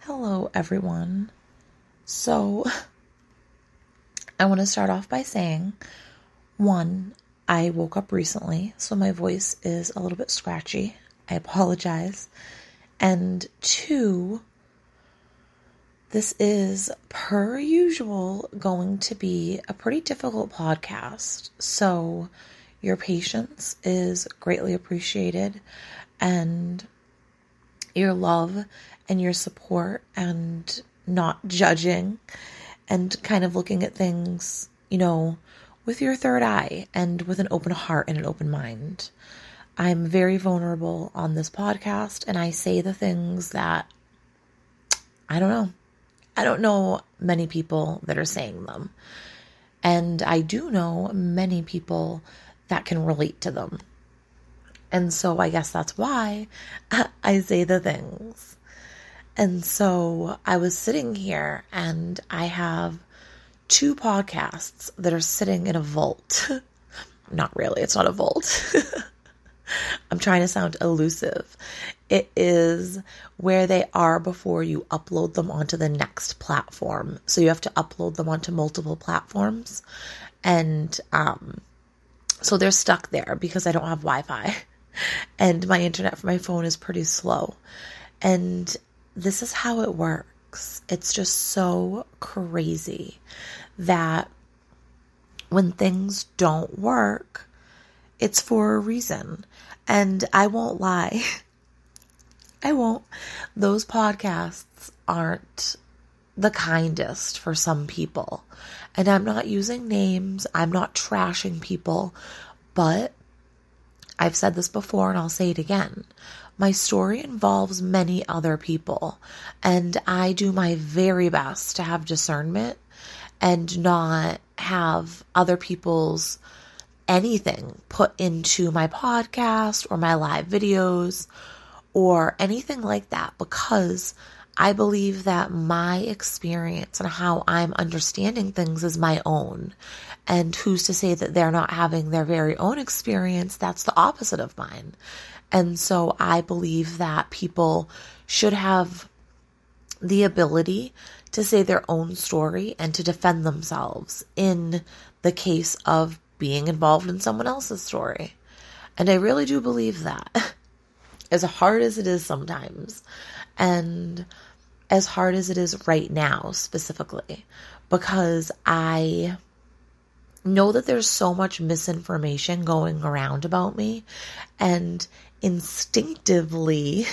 Hello, everyone. So, I want to start off by saying, one, I woke up recently, so my voice is a little bit scratchy. I apologize. And two, this is, per usual, going to be a pretty difficult podcast. So, your patience is greatly appreciated, and your love and your support and not judging and kind of looking at things, with your third eye and with an open heart and an open mind. I'm very vulnerable on this podcast, and I say the things that I don't know. I don't know many people that are saying them. And I do know many people that can relate to them. And so I guess that's why I say the things. And so I was sitting here and I have 2 podcasts that are sitting in a vault. Not really, it's not a vault. I'm trying to sound elusive. It is where they are before you upload them onto the next platform. So you have to upload them onto multiple platforms. And so they're stuck there because I don't have Wi-Fi. And my internet for my phone is pretty slow. And this is how it works. It's just so crazy that when things don't work, it's for a reason. And I won't lie. I won't. Those podcasts aren't the kindest for some people. And I'm not using names. I'm not trashing people. But I've said this before and I'll say it again. My story involves many other people, and I do my very best to have discernment and not have other people's anything put into my podcast or my live videos or anything like that, because I believe that my experience and how I'm understanding things is my own. And who's to say that they're not having their very own experience that's the opposite of mine? And so I believe that people should have the ability to say their own story and to defend themselves in the case of being involved in someone else's story. And I really do believe that. As hard as it is sometimes, and as hard as it is right now specifically, because I know that there's so much misinformation going around about me, and instinctively,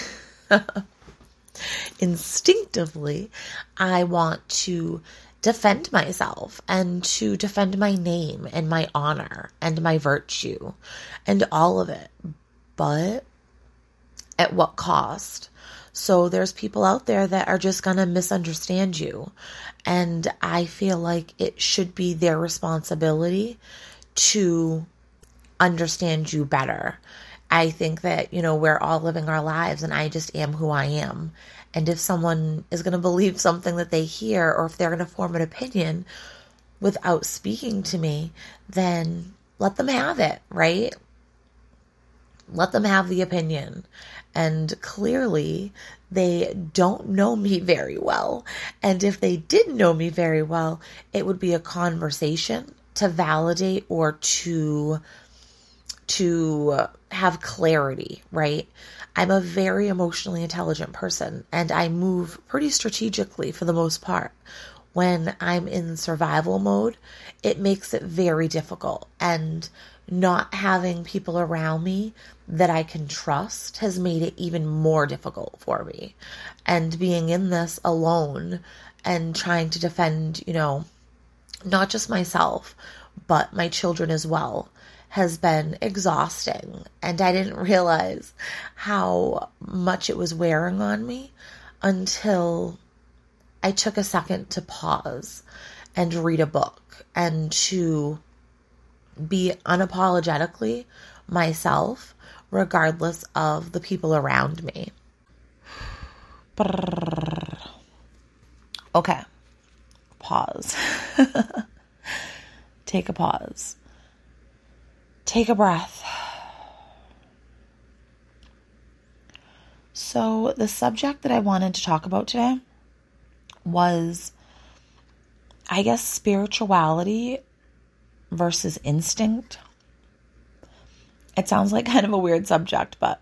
I want to defend myself and to defend my name and my honor and my virtue and all of it. But at what cost? So there's people out there that are just going to misunderstand you. And I feel like it should be their responsibility to understand you better. I think that, we're all living our lives and I just am who I am. And if someone is going to believe something that they hear, or if they're going to form an opinion without speaking to me, then let them have it, right? Let them have the opinion. And clearly, they don't know me very well. And if they did know me very well, it would be a conversation to validate or to have clarity, right? I'm a very emotionally intelligent person, and I move pretty strategically for the most part. When I'm in survival mode, it makes it very difficult, and not having people around me that I can trust has made it even more difficult for me. And being in this alone and trying to defend, not just myself, but my children as well, has been exhausting. And I didn't realize how much it was wearing on me until I took a second to pause and read a book and to be unapologetically myself, regardless of the people around me. Okay. Pause. Take a pause. Take a breath. So the subject that I wanted to talk about today was, I guess, spirituality versus instinct. It sounds like kind of a weird subject, but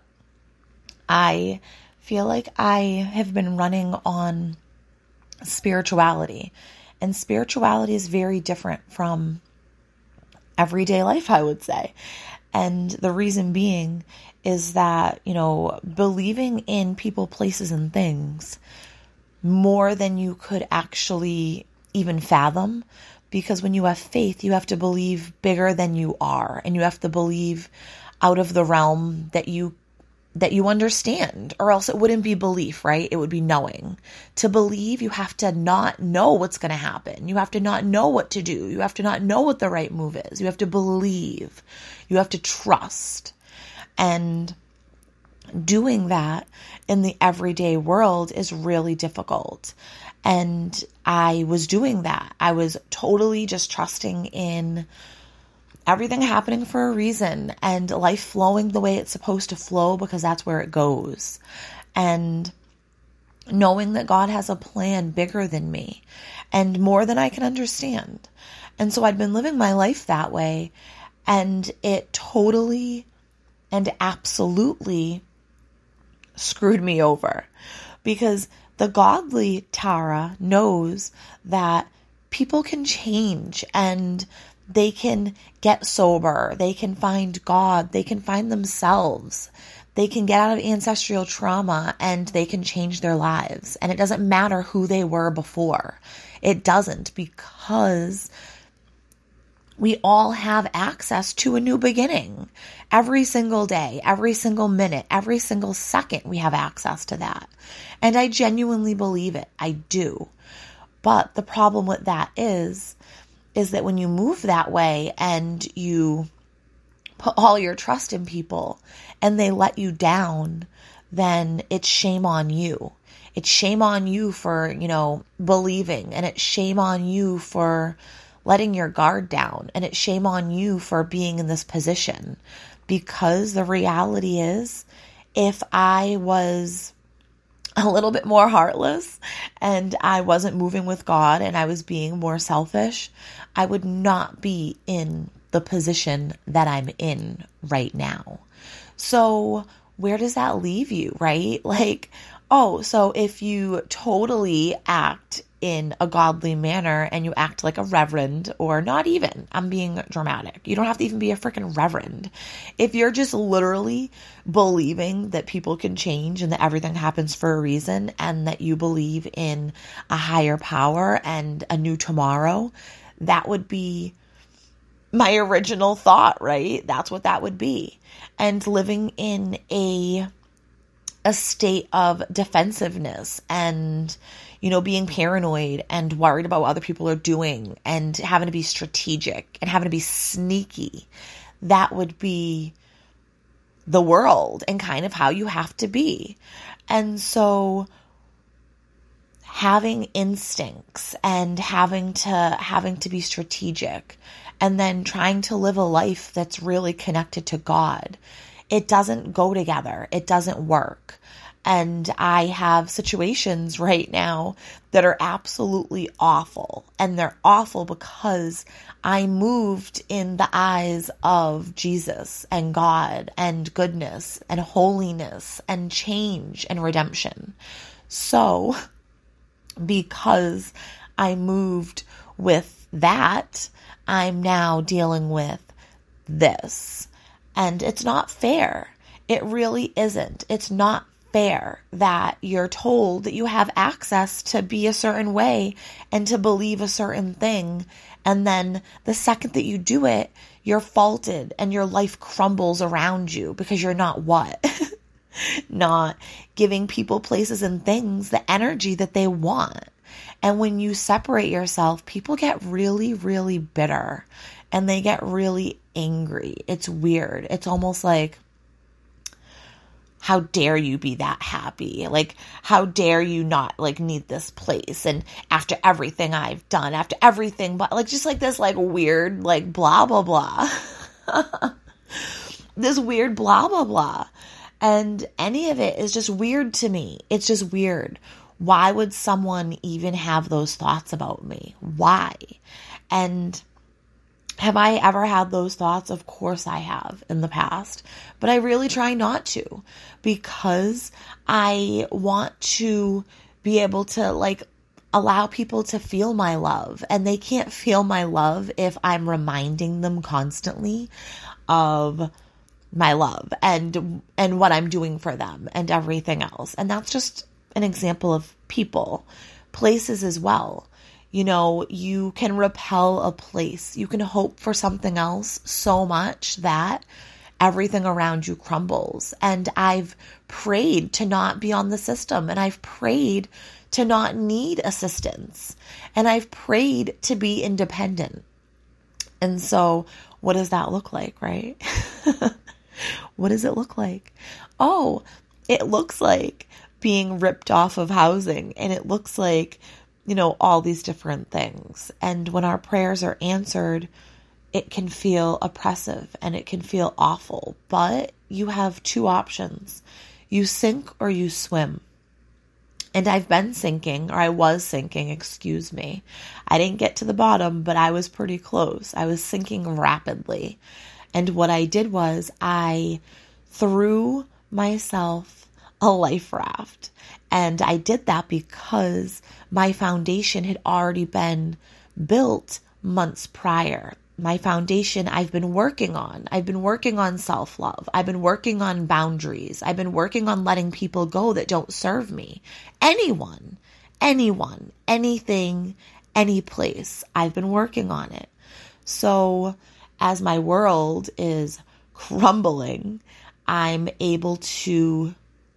I feel like I have been running on spirituality, and spirituality is very different from everyday life, I would say. And the reason being is that, believing in people, places, and things more than you could actually even fathom, because when you have faith, you have to believe bigger than you are, and you have to believe out of the realm that you understand, or else it wouldn't be belief, right? It would be knowing. To believe, you have to not know what's going to happen. You have to not know what to do. You have to not know what the right move is. You have to believe. You have to trust. And doing that in the everyday world is really difficult. And I was doing that. I was totally just trusting in everything happening for a reason, and life flowing the way it's supposed to flow, because that's where it goes. And knowing that God has a plan bigger than me and more than I can understand. And so I'd been living my life that way, and it totally and absolutely screwed me over, because the godly Tara knows that people can change, and they can get sober, they can find God, they can find themselves, they can get out of ancestral trauma, and they can change their lives. And it doesn't matter who they were before. It doesn't, because we all have access to a new beginning. Every single day, every single minute, every single second, we have access to that. And I genuinely believe it. I do. But the problem with that is that when you move that way and you put all your trust in people and they let you down, then it's shame on you. It's shame on you for, believing, and it's shame on you for letting your guard down, and it's shame on you for being in this position. Because the reality is, if I was a little bit more heartless and I wasn't moving with God and I was being more selfish, I would not be in the position that I'm in right now. So where does that leave you, right? So if you totally act in a godly manner and you act like a reverend, or not even, I'm being dramatic. You don't have to even be a freaking reverend. If you're just literally believing that people can change and that everything happens for a reason, and that you believe in a higher power and a new tomorrow, that would be my original thought, right? That's what that would be. And living in a state of defensiveness and, being paranoid and worried about what other people are doing and having to be strategic and having to be sneaky, that would be the world and kind of how you have to be. And so having instincts and having to be strategic, and then trying to live a life that's really connected to God, it doesn't go together. It doesn't work. And I have situations right now that are absolutely awful. And they're awful because I moved in the eyes of Jesus and God and goodness and holiness and change and redemption. So because I moved with that, I'm now dealing with this. And it's not fair. It really isn't. It's not fair that you're told that you have access to be a certain way and to believe a certain thing. And then the second that you do it, you're faulted and your life crumbles around you because you're not what? Not giving people, places, and things the energy that they want. And when you separate yourself, people get really, really bitter and they get really angry. It's weird. It's almost like, how dare you be that happy? How dare you not need this place? And after everything I've done, after everything, but just this weird, blah, blah, blah, this weird blah, blah, blah. And any of it is just weird to me. It's just weird. Why would someone even have those thoughts about me? Why? And have I ever had those thoughts? Of course I have in the past, but I really try not to, because I want to be able to allow people to feel my love, and they can't feel my love if I'm reminding them constantly of my love and what I'm doing for them and everything else. And that's just an example of people, places as well. You can repel a place. You can hope for something else so much that everything around you crumbles. And I've prayed to not be on the system, and I've prayed to not need assistance, and I've prayed to be independent. And so what does that look like, right? What does it look like? Oh, it looks like being ripped off of housing, and it looks like, all these different things. And when our prayers are answered, it can feel oppressive and it can feel awful, but you have two options. You sink or you swim. And I've been sinking, or I was sinking, excuse me. I didn't get to the bottom, but I was pretty close. I was sinking rapidly. And what I did was I threw myself a life raft. And I did that because my foundation had already been built months prior. My foundation I've been working on. I've been working on self-love. I've been working on boundaries. I've been working on letting people go that don't serve me. Anyone, anything, any place. I've been working on it. So as my world is crumbling, I'm able to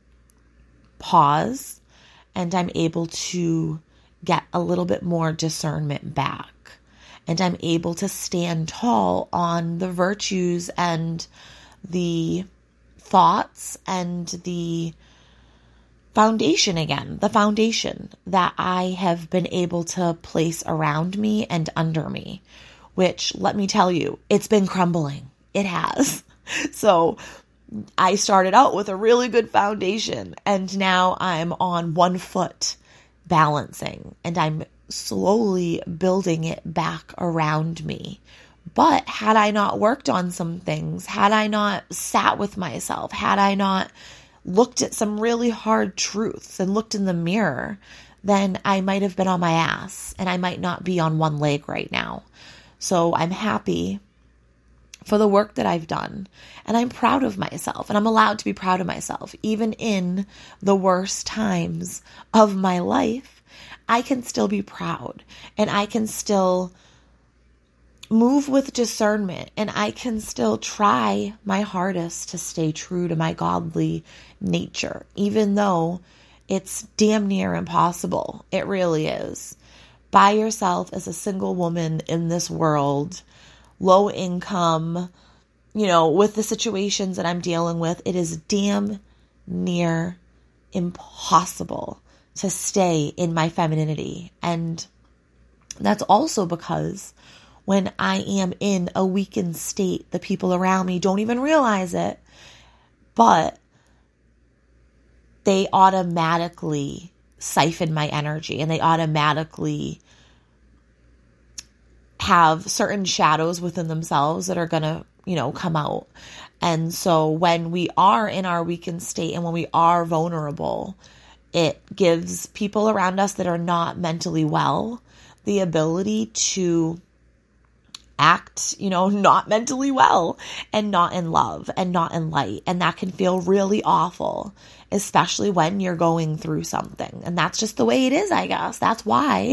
pause, and I'm able to get a little bit more discernment back. And I'm able to stand tall on the virtues and the thoughts and the foundation again, the foundation that I have been able to place around me and under me, which, let me tell you, it's been crumbling. It has. So I started out with a really good foundation, and now I'm on one foot balancing, and I'm slowly building it back around me. But had I not worked on some things, had I not sat with myself, had I not looked at some really hard truths and looked in the mirror, then I might have been on my ass, and I might not be on one leg right now. So I'm happy for the work that I've done, and I'm proud of myself, and I'm allowed to be proud of myself. Even in the worst times of my life, I can still be proud, and I can still move with discernment, and I can still try my hardest to stay true to my godly nature, even though it's damn near impossible. It really is. By yourself as a single woman in this world, low income, with the situations that I'm dealing with, it is damn near impossible to stay in my femininity. And that's also because when I am in a weakened state, the people around me don't even realize it, but they automatically siphon my energy, and they automatically have certain shadows within themselves that are going to, come out. And so when we are in our weakened state and when we are vulnerable, it gives people around us that are not mentally well the ability to act, not mentally well and not in love and not in light. And that can feel really awful, especially when you're going through something. And that's just the way it is, I guess. That's why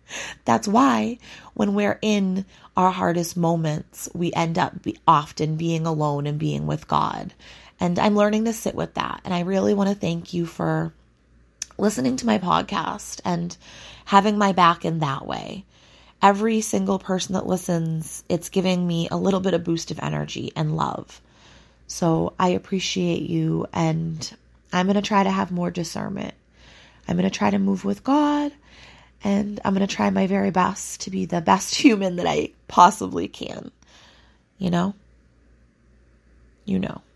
when we're in our hardest moments, we end up often being alone and being with God. And I'm learning to sit with that. And I really want to thank you for listening to my podcast and having my back in that way. Every single person that listens, it's giving me a little bit of boost of energy and love. So I appreciate you, and I'm going to try to have more discernment. I'm going to try to move with God, and I'm going to try my very best to be the best human that I possibly can. You know?